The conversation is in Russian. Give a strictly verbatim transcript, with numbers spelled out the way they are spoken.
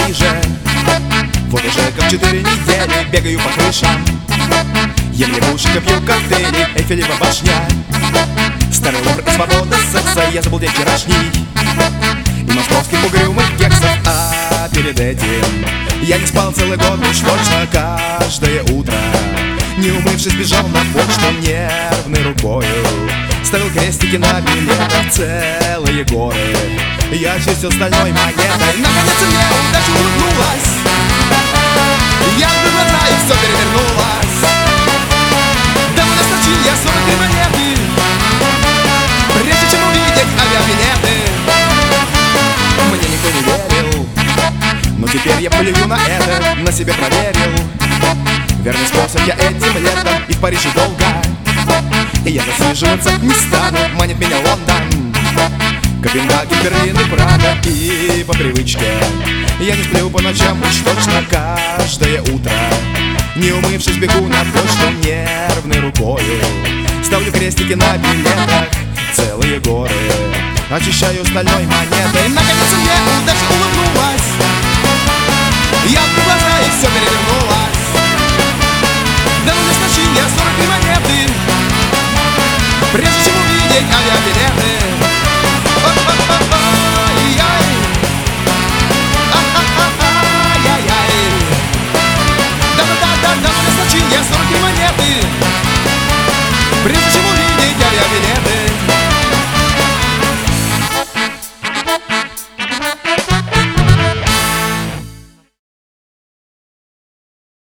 Париже. Вот уже как четыре недели бегаю по крышам, ем лягушек и пью коктейли, Эйфелева башня. Старый лавр и свобода секса, я забыл день вчерашний и московских угрюмых кексов. А перед этим я не спал целый год, уж точно каждое утро, не умывшись, бежал на почту нервной рукою, ставил крестики на билетах целые горы. Я чистил стальной монетой, наконец мне удача улыбнулась. Я открыл глаза и все перевернулось. Довольно строчил я сорок три монеты, прежде чем увидеть авиабилеты. Мне никто не верил, но теперь я плюю на это, на себе проверил. Верный способ я этим летом и в Париже долго, и я засиживаться не стану, манит меня Лондон, Копенгаген, Берлин и Прага. И по привычке я не сплю по ночам уж точно каждое утро, не умывшись, бегу на почту нервной рукою, ставлю крестики на билетах целые горы, очищаю стальной монетой. Наконец мне удача улыбнулась. Я открыл глаза и все перевернулось. Довольно значение сорок три монеты, прежде чем увидеть авиабилет.